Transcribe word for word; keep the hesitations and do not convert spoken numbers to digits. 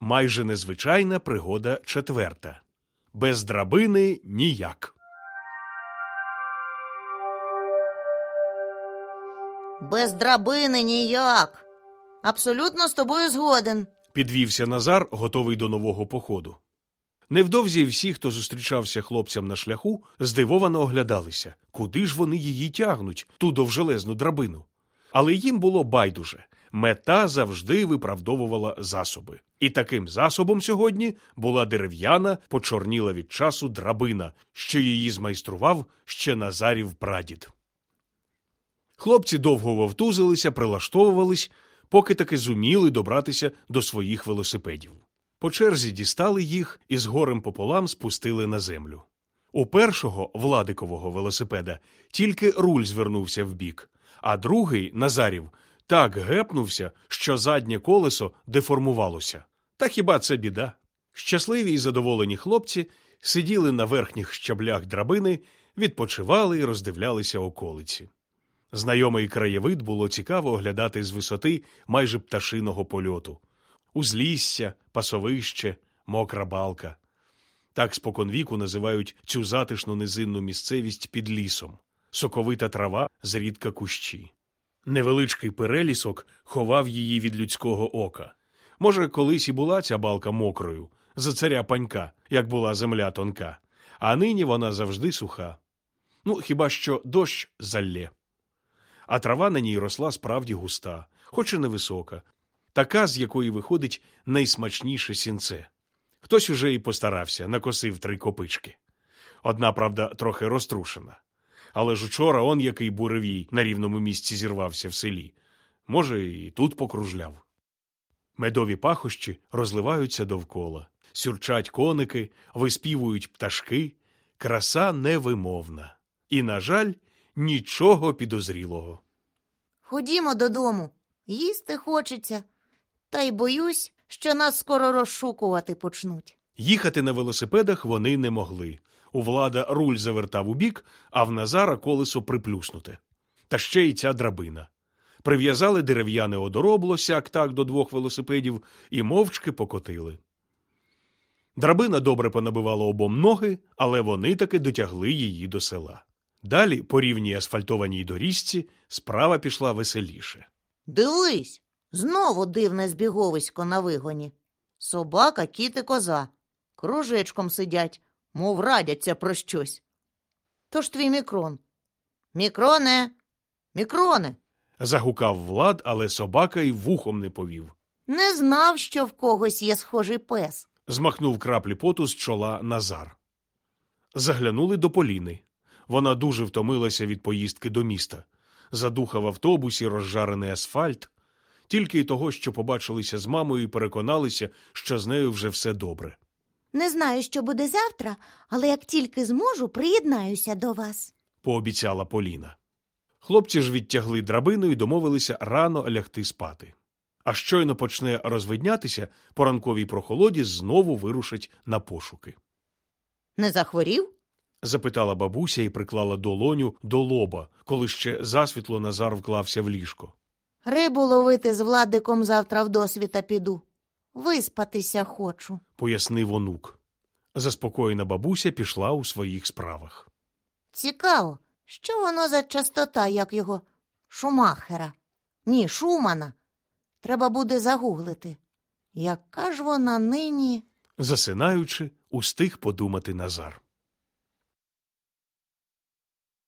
Майже незвичайна пригода четверта. Без драбини ніяк. Без драбини ніяк. Абсолютно з тобою згоден. Підвівся Назар, готовий до нового походу. Невдовзі всі, хто зустрічався хлопцям на шляху, здивовано оглядалися. Куди ж вони її тягнуть, ту довжелезну драбину? Але їм було байдуже. Мета завжди виправдовувала засоби. І таким засобом сьогодні була дерев'яна, почорніла від часу драбина, що її змайстрував ще Назарів прадід. Хлопці довго вовтузилися, прилаштовувались, поки таки зуміли добратися до своїх велосипедів. По черзі дістали їх і з горем пополам спустили на землю. У першого, Владикового велосипеда, тільки руль звернувся вбік, а другий, Назарів, так гепнувся, що заднє колесо деформувалося. Та хіба це біда? Щасливі й задоволені хлопці сиділи на верхніх щаблях драбини, відпочивали і роздивлялися околиці. Знайомий краєвид було цікаво оглядати з висоти майже пташиного польоту. Узлісся, пасовище, мокра балка. Так споконвіку називають цю затишну низинну місцевість під лісом. Соковита трава, зрідка кущі. Невеличкий перелісок ховав її від людського ока. Може, колись і була ця балка мокрою, за царя Панька, як була земля тонка, а нині вона завжди суха. Ну, хіба що дощ залє. А трава на ній росла справді густа, хоч і невисока, така, з якої виходить найсмачніше сінце. Хтось уже і постарався, накосив три копички. Одна, правда, трохи розтрушена. Але ж учора он який буревій на рівному місці зірвався в селі. Може, і тут покружляв. Медові пахощі розливаються довкола. Сюрчать коники, виспівують пташки. Краса невимовна. І, на жаль, нічого підозрілого. Ходімо додому. Їсти хочеться. Та й боюсь, що нас скоро розшукувати почнуть. Їхати на велосипедах вони не могли. У Влада руль завертав у бік, а в Назара колесо приплюснуте. Та ще й ця драбина. Прив'язали дерев'яне одоробло сяк-так до двох велосипедів і мовчки покотили. Драбина добре понабивала обом ноги, але вони таки дотягли її до села. Далі, по рівній асфальтованій доріжці, справа пішла веселіше. Дивись, знову дивне збіговисько на вигоні. Собака, кіт і коза. Кружечком сидять, мов радяться про щось. То ж твій Мікрон. Мікроне, Мікроне, Загукав Влад, але собака й вухом не повів. не знав, що в когось є схожий пес. Змахнув краплі поту з чола Назар. Заглянули до Поліни. Вона дуже втомилася від поїздки до міста. Задуха в автобусі, розжарений асфальт. Тільки й того, що побачилися з мамою і переконалися, що з нею вже все добре. Не знаю, що буде завтра, але як тільки зможу, приєднаюся до вас. Пообіцяла Поліна. Хлопці ж відтягли драбину і домовилися рано лягти спати. А щойно почне розвиднятися, по ранковій прохолоді знову вирушать на пошуки. Не захворів? Запитала бабуся і приклала долоню до лоба, коли ще засвітло Назар вклався в ліжко. Рибу ловити з Владиком завтра в досвіта піду. Виспатися хочу. Пояснив онук. Заспокоєна бабуся пішла у своїх справах. Цікаво, що воно за частота, як його Шумахера? Ні, Шумана. Треба буде загуглити. Яка ж вона нині? Засинаючи, устиг подумати Назар.